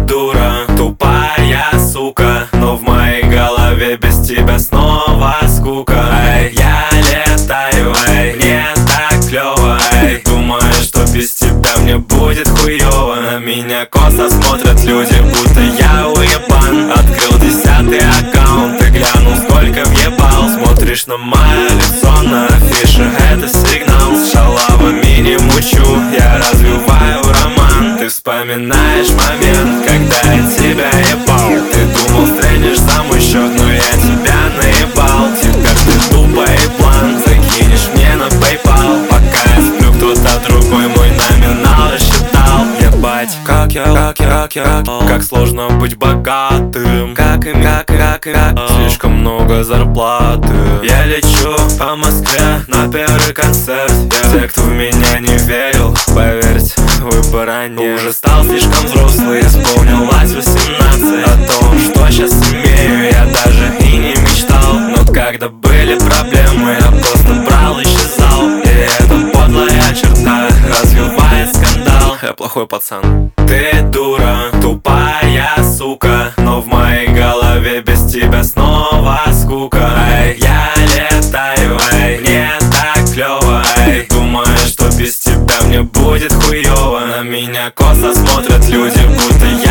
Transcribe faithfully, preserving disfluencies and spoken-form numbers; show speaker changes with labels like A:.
A: дура, тупая сука, но в моей голове без тебя снова скука. Эй, я летаю, эй, мне так клёво, эй, думаю, что без тебя мне будет хуёво. На меня косо смотрят люди, будто я уебан. Открыл десятый аккаунт и глянул, сколько въебал. Смотришь на мое лицо на афише, это сигнал. С шалавами не мучу, я развиваю роман. Ты вспоминаешь момент, когда я тебя ебал. Ты думал, стрельнешь за мой счет, но я тебя наебал. Теперь ты тупой план, закинешь мне на PayPal. Пока я сплю, кто-то другой мой номинал рассчитал. Ебать, как я, как я, как я, как сложно быть богатым. Как и, как, как, как, слишком много зарплаты. Я лечу по Москве на первый концерт. Те, кто в меня не верил, поверьте, выбора нет. Уже стал слишком взрослый, исполнилось восемнадцать. О том, что сейчас имею, я даже и не мечтал. Но когда были проблемы, я просто брал и исчезал. И это подлая черта развивает скандал. Я плохой пацан. Ты дура, тупая сука, но в моей голове без тебя снова скука. Эй, я летаю, эй, мне так клёво, эй, думаю, что без тебя мне будет хуёво. На меня косо смотрят люди, будто я